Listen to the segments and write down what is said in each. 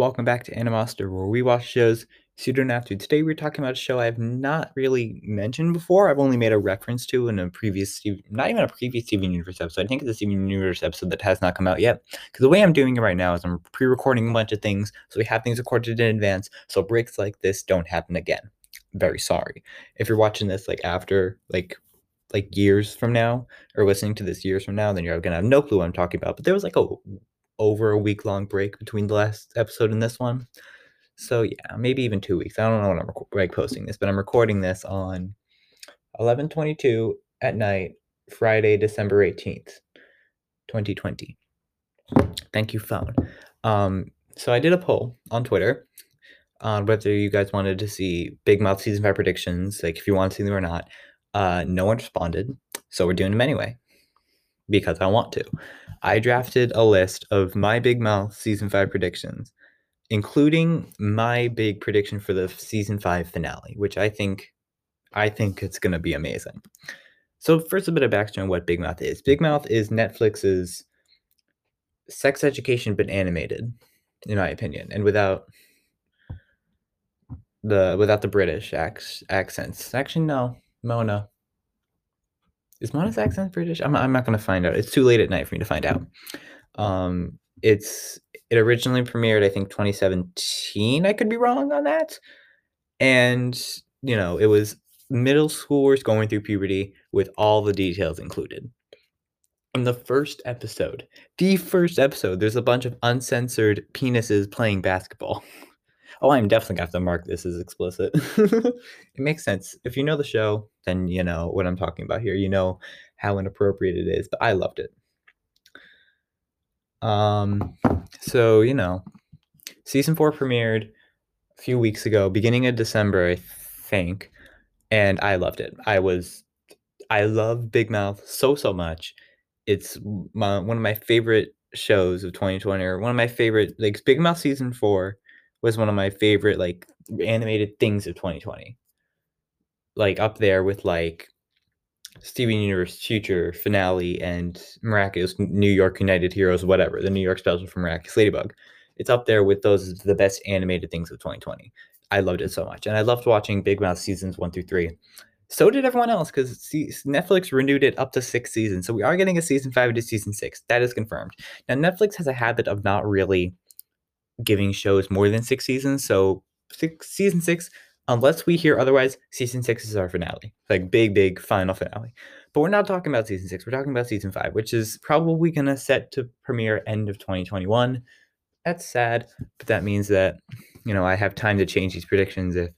welcome back to Animaster, where we watch shows so you don't have to. Today we're talking about a show I've not really mentioned before. I've only made a reference to in a not even a previous Steven Universe episode. I think it's a Steven Universe episode that has not come out yet. Because the way I'm doing it right now is I'm pre-recording a bunch of things, so we have things recorded in advance, so breaks like this don't happen again. Very sorry. If you're watching this after years from now, or listening to this years from now, then you're gonna have no clue what I'm talking about. But there was over a week-long break between the last episode and this one. So yeah, maybe even 2 weeks. I don't know when I'm posting this, but I'm recording this on 11:22 at night, Friday, December 18th, 2020. Thank you, phone. So I did a poll on Twitter on whether you guys wanted to see Big Mouth season 5 predictions, like if you want to see them or not. No one responded, so we're doing them anyway because I want to. I drafted a list of my Big Mouth season 5 predictions, including my big prediction for the season 5 finale, which I think it's going to be amazing. So first, a bit of backstory on what Big Mouth is. Big Mouth is Netflix's Sex Education but animated, in my opinion, and without the British accents. Actually, no, Mona. Is Mona's accent British? I'm not going to find out. It's too late at night for me to find out. It originally premiered, I think, 2017. I could be wrong on that. And, it was middle schoolers going through puberty with all the details included. In the first episode, there's a bunch of uncensored penises playing basketball. Oh, I'm definitely going to have to mark this as explicit. It makes sense. If you know the show, then you know what I'm talking about here. You know how inappropriate it is, but I loved it. So, season 4 premiered a few weeks ago, beginning of December, I think, and I loved it. I love Big Mouth so much. It's one of my favorite shows of 2020, or one of my favorite, Big Mouth season 4 was one of my favorite, animated things of 2020. Up there with, Steven Universe Future finale and Miraculous New York United Heroes, whatever, the New York special from Miraculous Ladybug. It's up there with those as the best animated things of 2020. I loved it so much. And I loved watching Big Mouth seasons 1 through 3. So did everyone else, because Netflix renewed it up to 6 seasons. So we are getting a season 5 to season 6. That is confirmed. Now, Netflix has a habit of not really giving shows more than 6 seasons. So season 6, unless we hear otherwise, season 6 is our finale. Big final finale. But we're not talking about season 6. We're talking about season 5, which is probably going to set to premiere end of 2021. That's sad, but that means that, I have time to change these predictions if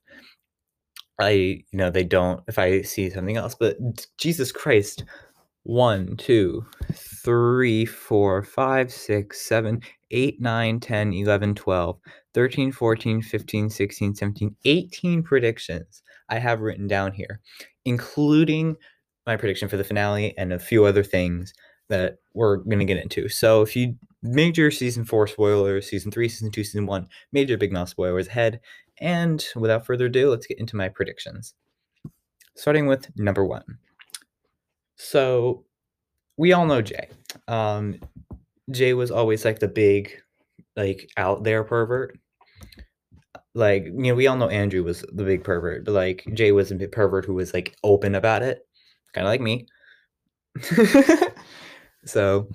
if I see something else. But Jesus Christ, 1, 2, 3, 4, 5, 6, 7, 8, 9, 10, 11, 12, 13, 14, 15, 16, 17, 18 predictions I have written down here, including my prediction for the finale and a few other things that we're going to get into. So if you major season 4 spoilers, season 3, season 2, season 1, major Big Mouth spoilers ahead. And without further ado, let's get into my predictions. Starting with number 1. So we all know Jay. Jay was always the big, out there pervert. We all know Andrew was the big pervert, but Jay was a big pervert who was open about it, kind of like me. So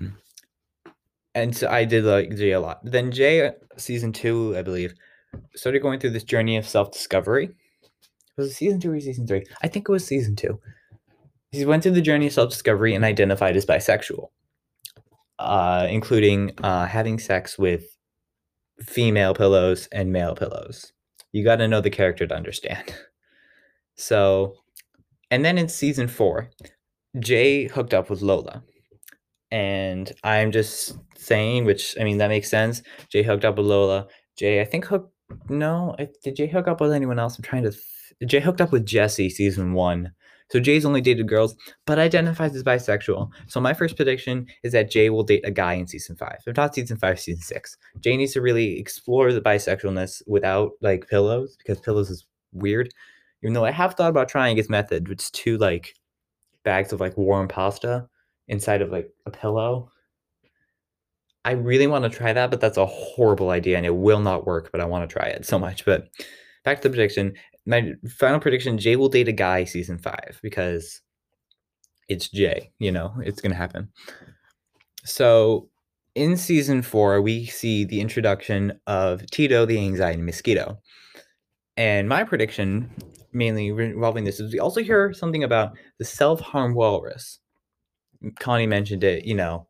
I did like Jay a lot. Then Jay, season 2, I believe, started going through this journey of self-discovery. Was it season 2 or season 3? I think it was season 2. He went through the journey of self-discovery and identified as bisexual, including having sex with female pillows and male pillows. You got to know the character to understand. So, and then in season 4, Jay hooked up with Lola. And I'm just saying, that makes sense. Jay hooked up with Lola. Jay, I think did Jay hook up with anyone else? I'm trying to... Jay hooked up with Jessie season 1. So Jay's only dated girls, but identifies as bisexual. So my first prediction is that Jay will date a guy in season 5. If not season 5, season 6. Jay needs to really explore the bisexualness without, pillows, because pillows is weird. Even though I have thought about trying his method, which is 2, bags of, warm pasta inside of, a pillow. I really want to try that, but that's a horrible idea and it will not work, but I want to try it so much. But back to the prediction. My final prediction, Jay will date a guy season 5 because it's Jay, it's going to happen. So in season 4, we see the introduction of Tito the Anxiety Mosquito. And my prediction, mainly involving this, is we also hear something about the self-harm walrus. Connie mentioned it,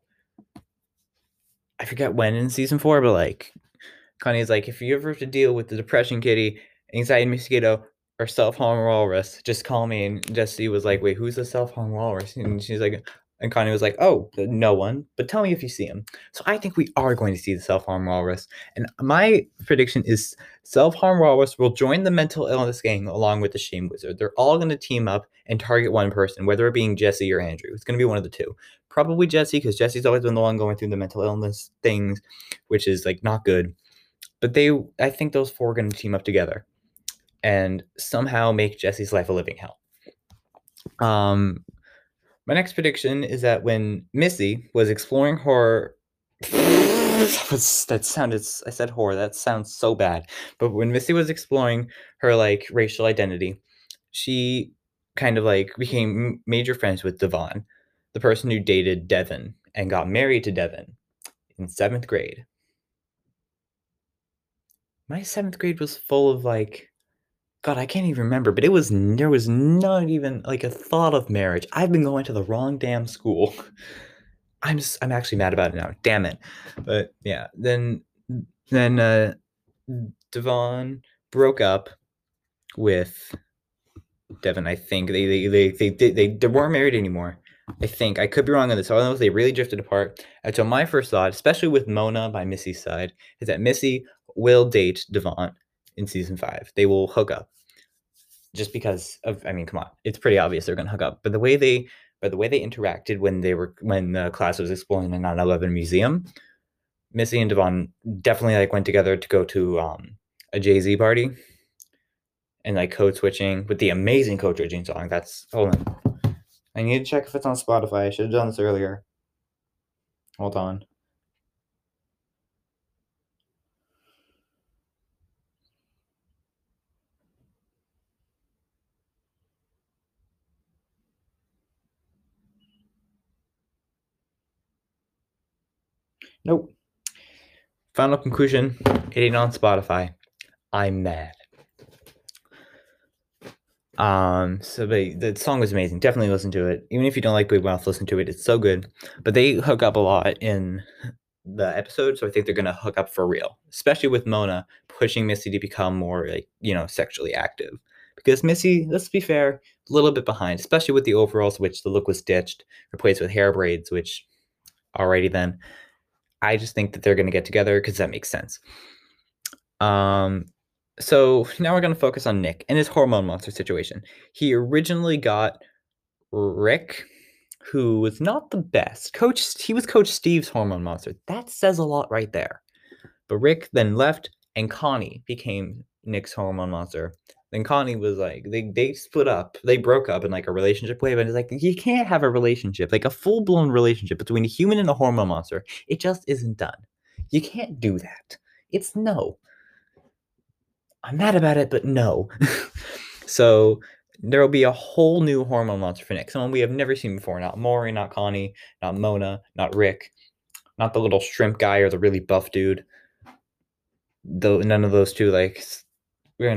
I forget when in season 4, but like Connie's like, if you ever have to deal with the depression kitty, anxiety mosquito, or self-harm walrus, just call me. And Jesse was like, wait, who's the self-harm walrus? And she's like, and Connie was like, oh, no one, but tell me if you see him. So I think we are going to see the self-harm walrus. And my prediction is self-harm walrus will join the mental illness gang along with the shame wizard. They're all going to team up and target one person, whether it being Jesse or Andrew. It's going to be one of the two. Probably Jesse, because Jesse's always been the one going through the mental illness things, which is like not good. But I think those four are going to team up together and somehow make Jesse's life a living hell. My next prediction is that when Missy was exploring horror, I said horror, that sounds so bad. But when Missy was exploring her like racial identity, she kind of like became major friends with Devon, the person who dated Devin and got married to Devin in 7th grade. My 7th grade was full of like, God, I can't even remember, but there was not even like a thought of marriage. I've been going to the wrong damn school. I'm actually mad about it now. Damn it. But yeah, then Devon broke up with Devin. I think they weren't married anymore. I think I could be wrong on this. All I know is they really drifted apart. And so my first thought, especially with Mona by Missy's side, is that Missy will date Devon in season 5. They will hook up. Just because of, I mean, come on, it's pretty obvious they're gonna hook up. But the way they interacted when the class was exploring the 9/11 museum, Missy and Devon definitely like went together to go to a Jay-Z party and like code switching with the amazing code switching song. That's hold on. I need to check if it's on Spotify. I should have done this earlier. Hold on. Nope. Final conclusion, it ain't on Spotify. I'm mad. So the song was amazing. Definitely listen to it. Even if you don't like Big Mouth, listen to it. It's so good. But they hook up a lot in the episode, so I think they're gonna hook up for real. Especially with Mona pushing Missy to become more like, sexually active. Because Missy, let's be fair, a little bit behind, especially with the overalls, which the look was ditched, replaced with hair braids, which alrighty then. I just think that they're gonna get together because that makes sense. So now we're going to focus on Nick and his hormone monster situation. He originally got Rick, who was not the best. He was Coach Steve's hormone monster. That says a lot right there. But Rick then left, and Connie became Nick's hormone monster. Then Connie was like, they split up. They broke up in like a relationship way, but it's like, you can't have a relationship, like a full blown relationship between a human and a hormone monster. It just isn't done. You can't do that. It's no. I'm mad about it, but no. So there will be a whole new hormone monster for Nick, someone we have never seen before. Not Maury, not Connie, not Mona, not Rick, not the little shrimp guy or the really buff dude. Though none of those two, like, we're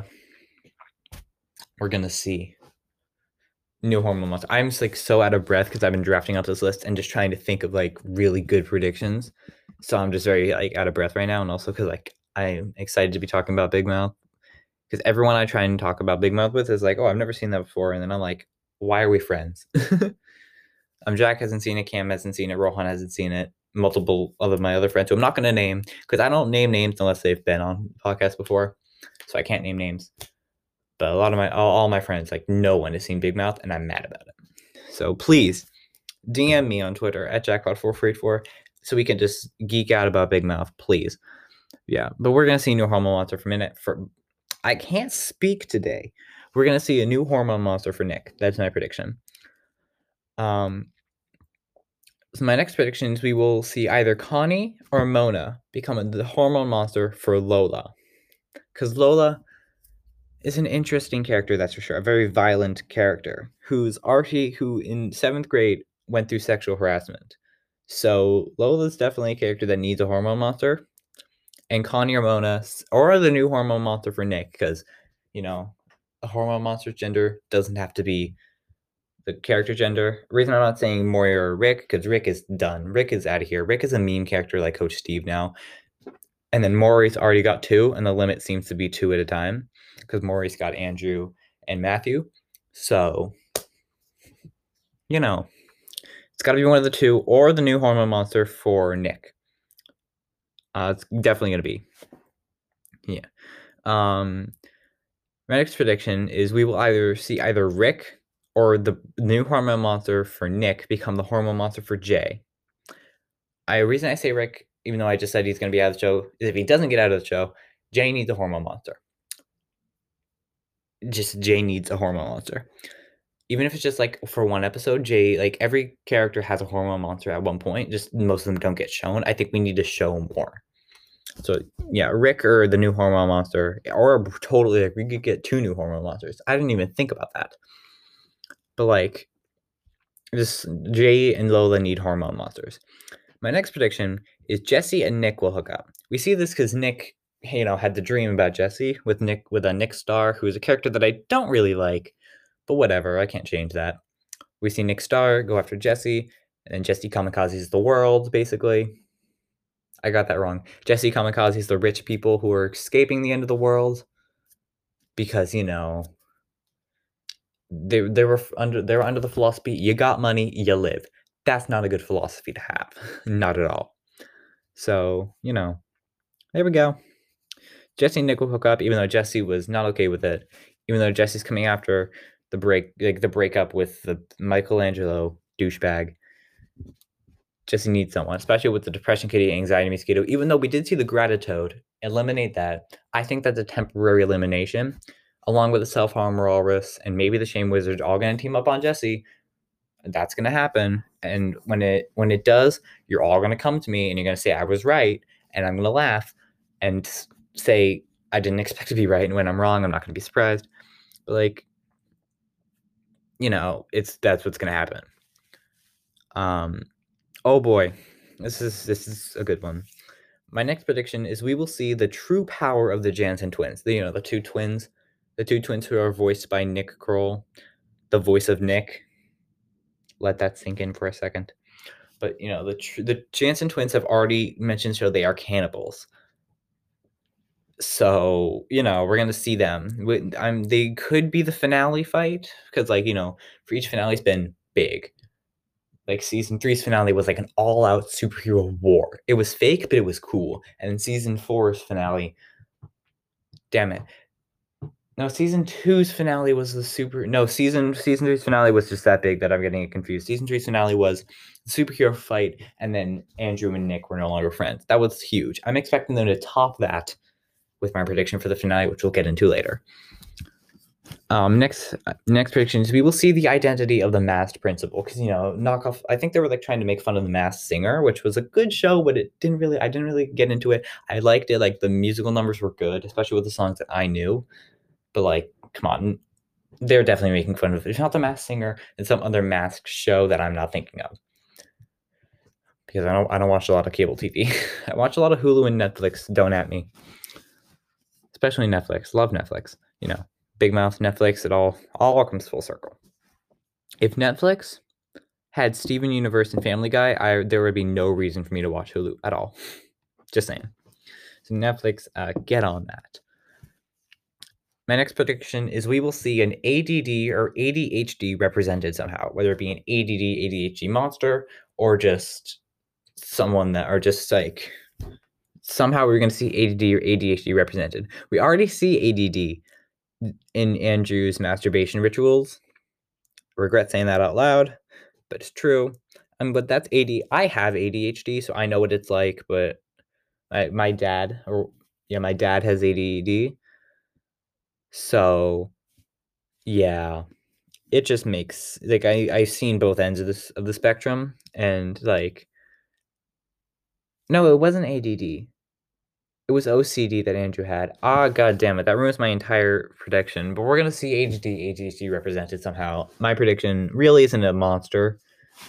gonna see new hormone monster. I'm just like so out of breath because I've been drafting out this list and just trying to think of like really good predictions. So I'm just very like out of breath right now, and also because like I'm excited to be talking about Big Mouth. Because everyone I try and talk about Big Mouth with is like, oh, I've never seen that before. And then I'm like, why are we friends? Jack hasn't seen it. Cam hasn't seen it. Rohan hasn't seen it. Multiple of my other friends who I'm not going to name because I don't name names unless they've been on podcasts before. So I can't name names. But a lot of all my friends, like no one has seen Big Mouth and I'm mad about it. So please DM me on Twitter at jackpot4484 so we can just geek out about Big Mouth, please. Yeah, but we're going to see New Hormone Monster for a minute. I can't speak today. We're going to see a new hormone monster for Nick. That's my prediction. So my next prediction is we will see either Connie or Mona become the hormone monster for Lola. Because Lola is an interesting character, that's for sure. A very violent character who in 7th grade went through sexual harassment. So Lola's definitely a character that needs a hormone monster. And Connie or Mona, or the new hormone monster for Nick, because, a hormone monster's gender doesn't have to be the character gender. The reason I'm not saying Moira or Rick, because Rick is done. Rick is out of here. Rick is a meme character like Coach Steve now. And then Maury's already got 2, and the limit seems to be 2 at a time, because Maury's got Andrew and Matthew. So, it's got to be one of the 2, or the new hormone monster for Nick. It's definitely going to be. Yeah. My next prediction is we will either see Rick or the new hormone monster for Nick become the hormone monster for Jay. The reason I say Rick, even though I just said he's going to be out of the show, is if he doesn't get out of the show, Jay needs a hormone monster. Just Jay needs a hormone monster. Even if it's just like for one episode, Jay, like every character has a hormone monster at one point, just most of them don't get shown. I think we need to show more. So yeah, Rick or the new hormone monster, or totally like we could get 2 new hormone monsters. I didn't even think about that. But like, just Jay and Lola need hormone monsters. My next prediction is Jesse and Nick will hook up. We see this because Nick, had the dream about Jesse with a Nick Star, who is a character that I don't really like, but whatever, I can't change that. We see Nick Star go after Jesse, and then Jesse kamikazes the world, basically. I got that wrong. Jesse kamikazes the rich people who are escaping the end of the world because, they were under the philosophy, you got money, you live. That's not a good philosophy to have. Not at all. So, there we go. Jesse and Nick will hook up, even though Jesse was not okay with it. Even though Jesse's coming after the breakup with the Michelangelo douchebag. Jesse needs someone, especially with the Depression Kitty, Anxiety Mosquito. Even though we did see the Gratitoad eliminate that, I think that's a temporary elimination, along with the Self-Harm Walrus and maybe the Shame Wizard, all going to team up on Jesse. That's going to happen. And when it does, you're all going to come to me and you're going to say I was right, and I'm going to laugh and say I didn't expect to be right, and when I'm wrong, I'm not going to be surprised. But like, that's what's going to happen. Oh boy, this is a good one. My next prediction is we will see the true power of the Jansen twins. The 2 twins, who are voiced by Nick Kroll, the voice of Nick. Let that sink in for a second. But the Jansen twins have already mentioned so they are cannibals. So we're gonna see them. They could be the finale fight because for each finale's been big. Like season 3's finale was like an all-out superhero war. It was fake, but it was cool. And then season 4's finale, damn it. No, season 2's finale was season 3's finale was just that big that I'm getting it confused. Season 3's finale was the superhero fight, and then Andrew and Nick were no longer friends. That was huge. I'm expecting them to top that with my prediction for the finale, which we'll get into later. Next prediction is we will see the identity of the Masked Principal, because knockoff. I think they were like trying to make fun of the Masked Singer, which was a good show, but I didn't really get into it. I liked it. Like the musical numbers were good, especially with the songs that I knew. But like, come on, they're definitely making fun of it. It's not the Masked Singer. It's some other masked show that I'm not thinking of, because I don't watch a lot of cable TV. I watch a lot of Hulu and Netflix. Don't at me, especially Netflix. Love Netflix. Big Mouth, Netflix, it all comes full circle. If Netflix had Steven Universe and Family Guy, there would be no reason for me to watch Hulu at all. Just saying. So Netflix, get on that. My next prediction is we will see an ADD or ADHD represented somehow, whether it be an ADD, ADHD monster, or just someone that, or just like, somehow we're going to see ADD or ADHD represented. We already see ADD in Andrew's masturbation rituals. Regret saying that out loud, but it's true. But that's AD. I have ADHD, so I know what it's like. But my dad has ADD. So yeah, it just makes like I've seen both ends of the spectrum, and like no, it wasn't ADD. It was OCD that Andrew had. Ah, god damn it, that ruins my entire prediction. But we're gonna see ADHD represented somehow. My prediction really isn't a monster.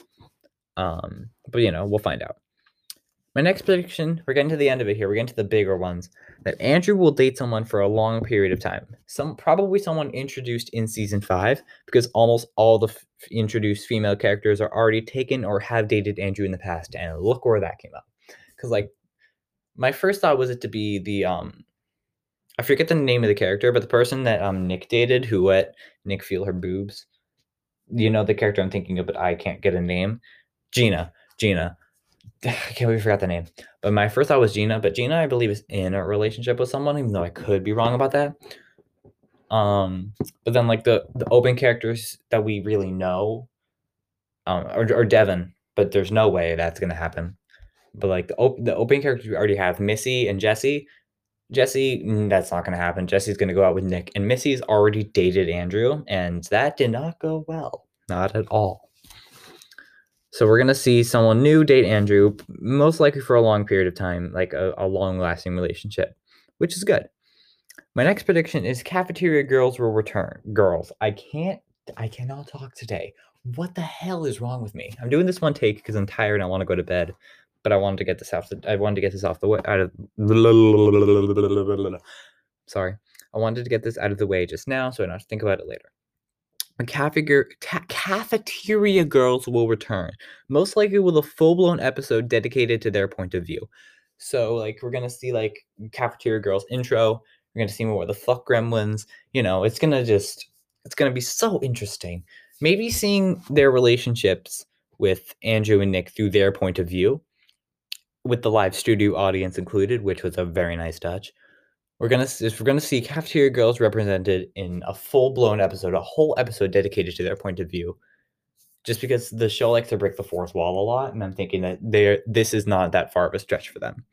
But we'll find out. My next prediction, we're getting to the end of it here. We're getting to the bigger ones. That Andrew will date someone for a long period of time. Probably someone introduced in season 5, because almost all the introduced female characters are already taken or have dated Andrew in the past. And look where that came up. Because like my first thought was it to be the I forget the name of the character, but the person that Nick dated who let Nick feel her boobs. You know the character I'm thinking of, but I can't get a name. Gina. Gina. I can't believe I forgot the name. But my first thought was Gina, but Gina, I believe, is in a relationship with someone, even though I could be wrong about that. But then like the open characters that we really know, or Devin, but there's no way that's gonna happen. But like the open characters we already have, Missy and Jesse. Jesse, that's not gonna happen. Jesse's gonna go out with Nick, and Missy's already dated Andrew, and that did not go well, not at all. So we're gonna see someone new date Andrew, most likely for a long period of time, like a long-lasting relationship, which is good. My next prediction is cafeteria girls will return. Girls, I cannot talk today. What the hell is wrong with me? I'm doing this one take because I'm tired and I want to go to bed, but I wanted to get this off the. I wanted to get this off the way. Out of. Sorry, I wanted to get this out of the way just now, so I don't have to think about it later. Cafeteria girls will return, most likely with a full-blown episode dedicated to their point of view. So, like, we're gonna see like cafeteria girls intro. We're gonna see more of the fuck gremlins. It's gonna be so interesting. Maybe seeing their relationships with Andrew and Nick through their point of view, with the live studio audience included, which was a very nice touch. We're gonna see cafeteria girls represented in a full-blown episode, a whole episode dedicated to their point of view. Just because the show likes to break the fourth wall a lot, and I'm thinking that this is not that far of a stretch for them.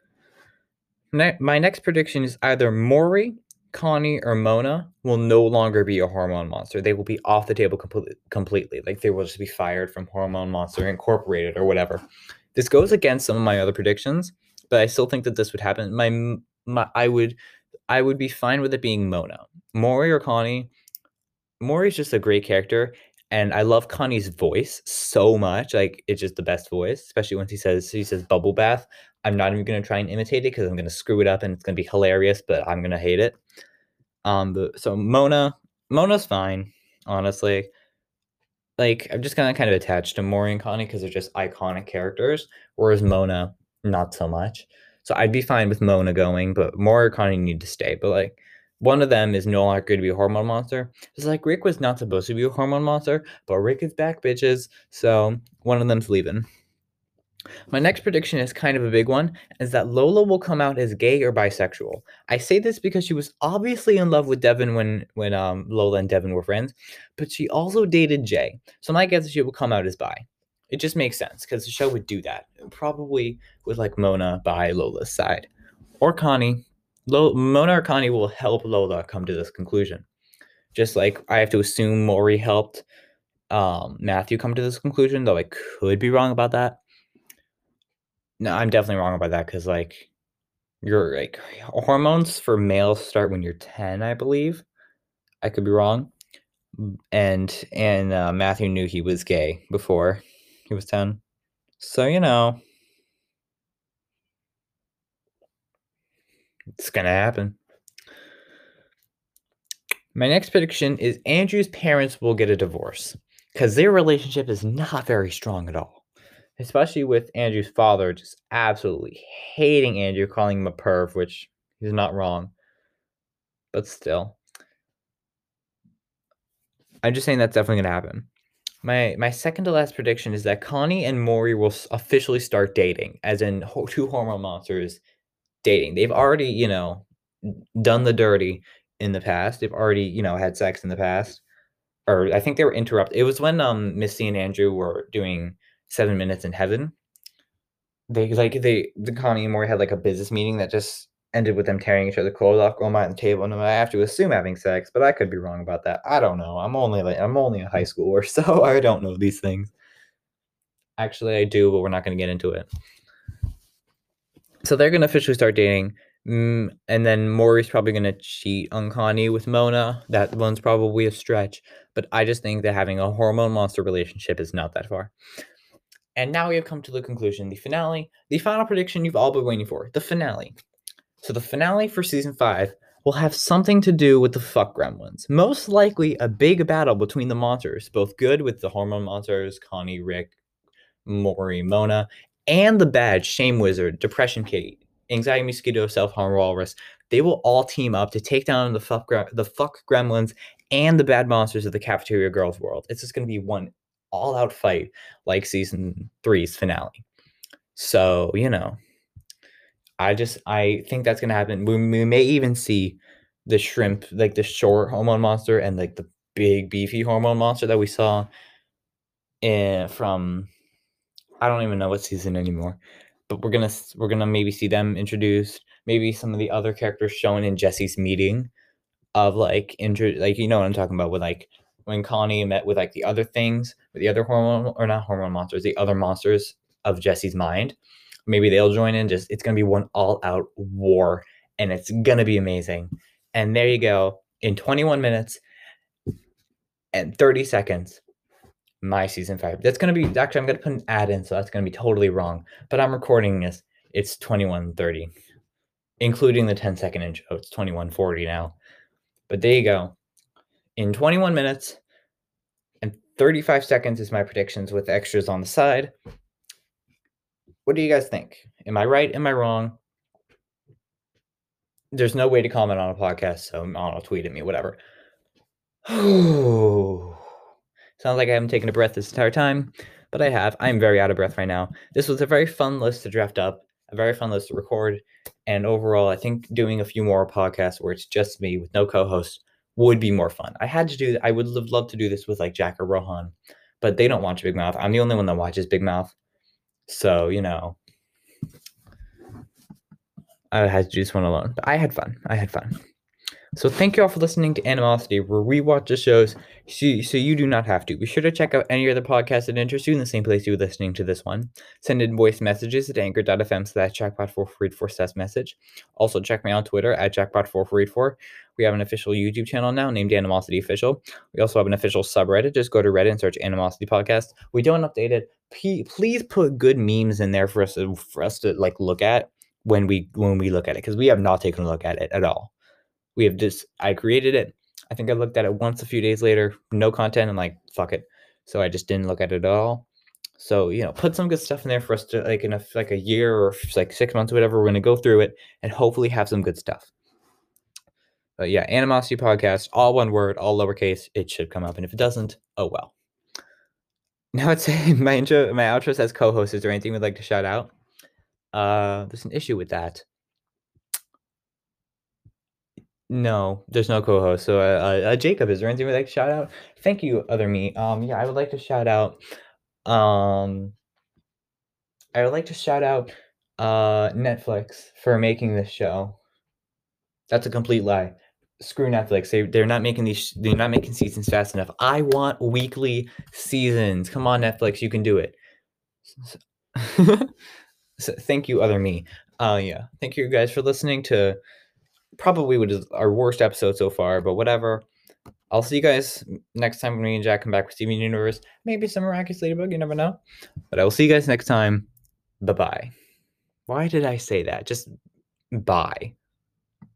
My next prediction is either Maury, Connie, or Mona will no longer be a hormone monster. They will be off the table completely. Like they will just be fired from Hormone Monster Incorporated or whatever. This goes against some of my other predictions, but I still think that this would happen. I would be fine with it being Mona. Maury or Connie. Maury's just a great character, and I love Connie's voice so much. Like it's just the best voice, especially when he says bubble bath. I'm not even gonna try and imitate it because I'm gonna screw it up and it's gonna be hilarious, but I'm gonna hate it. So Mona's fine, honestly. Like I'm just kind of attached to Maury and Connie because they're just iconic characters, whereas Mona not so much. So I'd be fine with Mona going, but Maury or Connie need to stay. But like one of them is no longer going to be a hormone monster. It's like Rick was not supposed to be a hormone monster, but Rick is back, bitches. So one of them's leaving. My next prediction is kind of a big one, is that Lola will come out as gay or bisexual. I say this because she was obviously in love with Devin when Lola and Devin were friends, but she also dated Jay. So my guess is she will come out as bi. It just makes sense because the show would do that. Probably with like Mona by Lola's side. Or Connie. Mona or Connie will help Lola come to this conclusion. Just like I have to assume Maury helped Matthew come to this conclusion, though I could be wrong about that. No, I'm definitely wrong about that because like you're like hormones for males start when you're 10, I believe. I could be wrong. And Matthew knew he was gay before he was 10. So, it's gonna happen. My next prediction is Andrew's parents will get a divorce because their relationship is not very strong at all. Especially with Andrew's father just absolutely hating Andrew, calling him a perv, which he's not wrong. But still. I'm just saying that's definitely going to happen. My second to last prediction is that Connie and Maury will officially start dating, as in two hormone monsters dating. They've already, done the dirty in the past. They've already, had sex in the past. Or I think they were interrupted. It was when Missy and Andrew were doing 7 Minutes in Heaven. The Connie and Maury had like a business meeting that just ended with them tearing each other's clothes off, going behind the table, and I have to assume having sex, but I could be wrong about that. I don't know. I'm only a high schooler, so I don't know these things. Actually, I do, but we're not going to get into it. So they're going to officially start dating. And then Maury's probably going to cheat on Connie with Mona. That one's probably a stretch. But I just think that having a hormone monster relationship is not that far. And now we have come to the conclusion, the finale, the final prediction you've all been waiting for, the finale. So the finale for season 5 will have something to do with the fuck gremlins. Most likely a big battle between the monsters, both good with the hormone monsters, Connie, Rick, Maury, Mona, and the bad Shame Wizard, Depression Kitty, Anxiety Mosquito, Self Harm Walrus. They will all team up to take down the fuck gremlins and the bad monsters of the Cafeteria Girls world. It's just going to be one all-out fight like season 3's finale. So, I think that's going to happen. We may even see the shrimp, like the short hormone monster and like the big beefy hormone monster that we saw from I don't even know what season anymore, but we're gonna maybe see them introduced. Maybe some of the other characters shown in Jesse's meeting of like like you know what I'm talking about with like when Connie met with like the other things, with the other hormone or not hormone monsters, the other monsters of Jesse's mind. Maybe they'll join in. Just it's gonna be one all out war, and it's gonna be amazing. And there you go. In 21 minutes and 30 seconds, my season 5. That's going to be actually I'm going to put an ad in, so that's going to be totally wrong. But I'm recording this. It's 21:30, including the 10-second intro. It's 21:40 now. But there you go. In 21 minutes and 35 seconds is my predictions with extras on the side. What do you guys think? Am I right? Am I wrong? There's no way to comment on a podcast, so I don't know, tweet at me, whatever. Sounds like I haven't taken a breath this entire time, but I have. I'm very out of breath right now. This was a very fun list to draft up, a very fun list to record, and overall, I think doing a few more podcasts where it's just me with no co-host would be more fun. I would love to do this with like Jack or Rohan, but they don't watch Big Mouth. I'm the only one that watches Big Mouth, so I had to do this one alone. But I had fun. So thank you all for listening to Animosity, where we watch the shows so you do not have to. Be sure to check out any other podcasts that interest you in the same place you're listening to this one. Send in voice messages at anchor.fm/jackpot4484/message. Also check me on Twitter at jackpot4484. We have an official YouTube channel now named Animosity Official. We also have an official subreddit. Just go to Reddit and search Animosity Podcast. We don't update it. Please put good memes in there for us to like look at when we look at it, because we have not taken a look at it at all. I created it. I think I looked at it once a few days later, no content. I'm like, fuck it. So I just didn't look at it at all. So, put some good stuff in there for us to like in a year or like 6 months or whatever. We're going to go through it and hopefully have some good stuff. But yeah, Animosity Podcast, all one word, all lowercase. It should come up. And if it doesn't, oh well. Now it's my outro says co-host. Is there anything we'd like to shout out? There's an issue with that. No, there's no co-host. So, Jacob, is there anything we'd like to shout out? Thank you, other me. Yeah, I would like to shout out. Netflix for making this show. That's a complete lie. Screw Netflix. They're not making they're not making seasons fast enough. I want weekly seasons. Come on, Netflix, you can do it. So, thank you, other me. Yeah, thank you guys for listening to probably what is our worst episode so far, but whatever. I'll see you guys next time when me and Jack come back with Steven Universe. Maybe some Miraculous Ladybug, you never know. But I will see you guys next time. Bye-bye. Why did I say that? Just bye.